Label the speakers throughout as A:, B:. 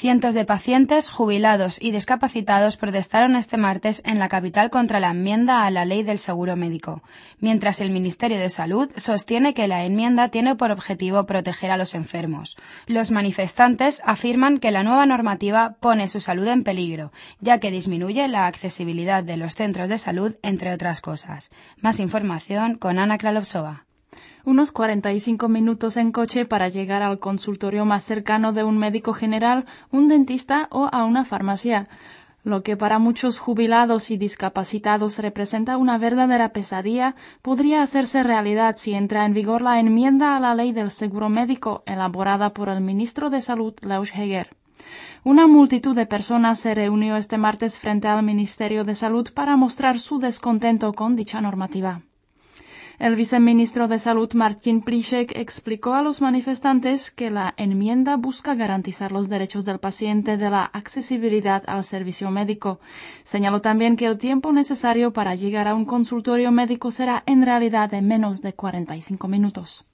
A: Cientos de pacientes, jubilados y discapacitados protestaron este martes en la capital contra la enmienda a la Ley del Seguro Médico, mientras el Ministerio de Salud sostiene que la enmienda tiene por objetivo proteger a los enfermos. Los manifestantes afirman que la nueva normativa pone su salud en peligro, ya que disminuye la accesibilidad de los centros de salud, entre otras cosas. Más información con Ana Kralovsova.
B: Unos 45 minutos en coche para llegar al consultorio más cercano de un médico general, un dentista o a una farmacia. Lo que para muchos jubilados y discapacitados representa una verdadera pesadilla, podría hacerse realidad si entra en vigor la enmienda a la Ley del Seguro Médico elaborada por el ministro de Salud, Leus Heger. Una multitud de personas se reunió este martes frente al Ministerio de Salud para mostrar su descontento con dicha normativa. El viceministro de Salud, Martin Plíšek, explicó a los manifestantes que la enmienda busca garantizar los derechos del paciente de la accesibilidad al servicio médico. Señaló también que el tiempo necesario para llegar a un consultorio médico será en realidad de menos de 45 minutos.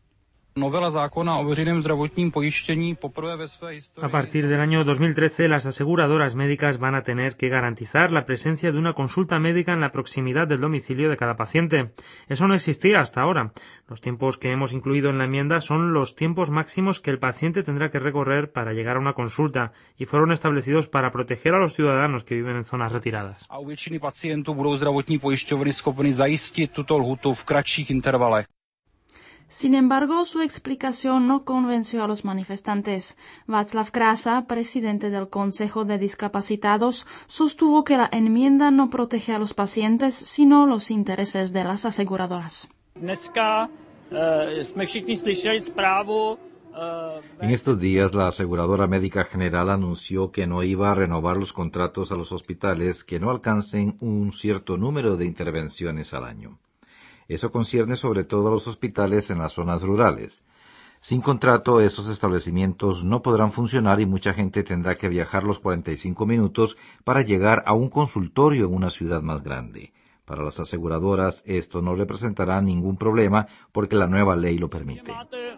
C: A partir del año 2013, las aseguradoras médicas van a tener que garantizar la presencia de una consulta médica en la proximidad del domicilio de cada paciente. Eso no existía hasta ahora. Los tiempos que hemos incluido en la enmienda son los tiempos máximos que el paciente tendrá que recorrer para llegar a una consulta y fueron establecidos para proteger a los ciudadanos que viven en zonas retiradas.
B: Sin embargo, su explicación no convenció a los manifestantes. Václav Krása, presidente del Consejo de Discapacitados, sostuvo que la enmienda no protege a los pacientes, sino los intereses de las aseguradoras.
D: En estos días, la aseguradora médica general anunció que no iba a renovar los contratos a los hospitales que no alcancen un cierto número de intervenciones al año. Eso concierne sobre todo a los hospitales en las zonas rurales. Sin contrato, esos establecimientos no podrán funcionar y mucha gente tendrá que viajar los 45 minutos para llegar a un consultorio en una ciudad más grande. Para las aseguradoras, esto no representará ningún problema porque la nueva ley lo permite.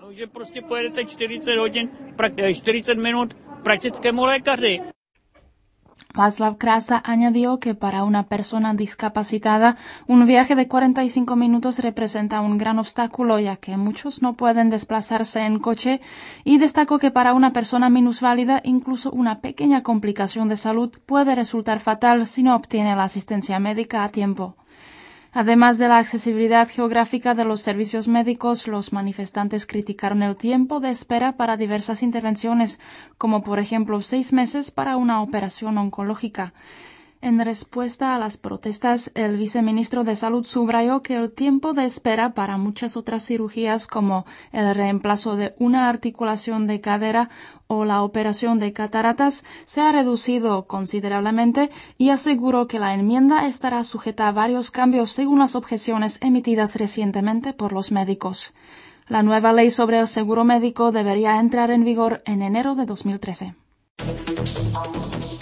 B: Václav Krása añadió que para una persona discapacitada un viaje de 45 minutos representa un gran obstáculo, ya que muchos no pueden desplazarse en coche, y destacó que para una persona minusválida incluso una pequeña complicación de salud puede resultar fatal si no obtiene la asistencia médica a tiempo. Además de la accesibilidad geográfica de los servicios médicos, los manifestantes criticaron el tiempo de espera para diversas intervenciones, como por ejemplo 6 meses para una operación oncológica. En respuesta a las protestas, el viceministro de Salud subrayó que el tiempo de espera para muchas otras cirugías, como el reemplazo de una articulación de cadera o la operación de cataratas, se ha reducido considerablemente y aseguró que la enmienda estará sujeta a varios cambios según las objeciones emitidas recientemente por los médicos. La nueva ley sobre el seguro médico debería entrar en vigor en enero de 2013.